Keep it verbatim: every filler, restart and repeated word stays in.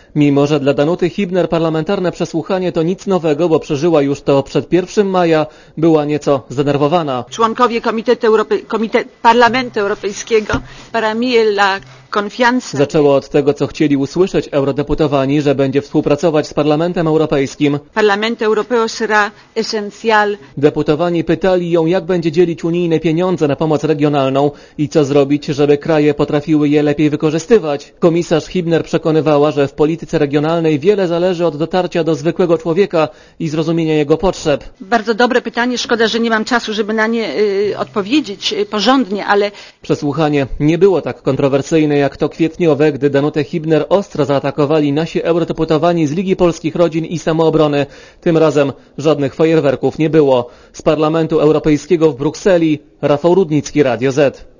Mimo że dla Danuty Hübner parlamentarne przesłuchanie to nic nowego, bo przeżyła już to przed pierwszym maja, była nieco zdenerwowana. Członkowie Komitetu Europy... Komitet... Parlamentu Europejskiego para mí la confianza. Zaczęło od tego, co chcieli usłyszeć eurodeputowani, że będzie współpracować z Parlamentem Europejskim. Parlamento Europeo será esencial. Deputowani pytali ją, jak będzie dzielić unijne pieniądze na pomoc regionalną i co zrobić, żeby kraje potrafiły je lepiej wykorzystywać. Komisarz Hübner przekonywała, że w polityce regionalnej wiele zależy od dotarcia do zwykłego człowieka i zrozumienia jego potrzeb. Bardzo dobre pytanie, szkoda, że nie mam czasu, żeby na nie y, odpowiedzieć y, porządnie, ale... Przesłuchanie nie było tak kontrowersyjne jak to kwietniowe, gdy Danutę Hübner ostro zaatakowali nasi eurodeputowani z Ligi Polskich Rodzin i Samoobrony. Tym razem żadnych fajerwerków nie było. Z Parlamentu Europejskiego w Brukseli Rafał Rudnicki, Radio Z.